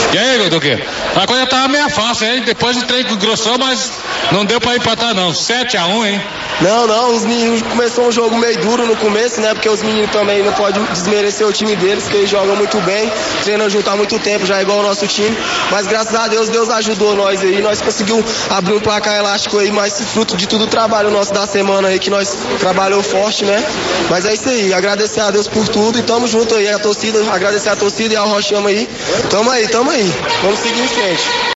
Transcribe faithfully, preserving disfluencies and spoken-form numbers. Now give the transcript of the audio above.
E aí, Duque? A coisa tava meio fácil, hein? Depois o trem grossou, mas não deu pra empatar, não. sete a um, hein? Não, não, os meninos começou um jogo meio duro no começo, né? Porque os meninos também não podem desmerecer o time deles, que eles jogam muito bem, treinam junto há muito tempo, já é igual o nosso time. Mas graças a Deus, Deus ajudou nós aí. Nós conseguimos abrir um placar elástico aí, mas fruto de tudo o trabalho nosso da semana aí, que nós trabalhou forte, né? Mas é isso aí, agradecer a Deus por tudo e tamo junto aí, a torcida, agradecer a torcida e ao Rochama aí. Tamo aí, tamo aí. Vamos seguir em frente.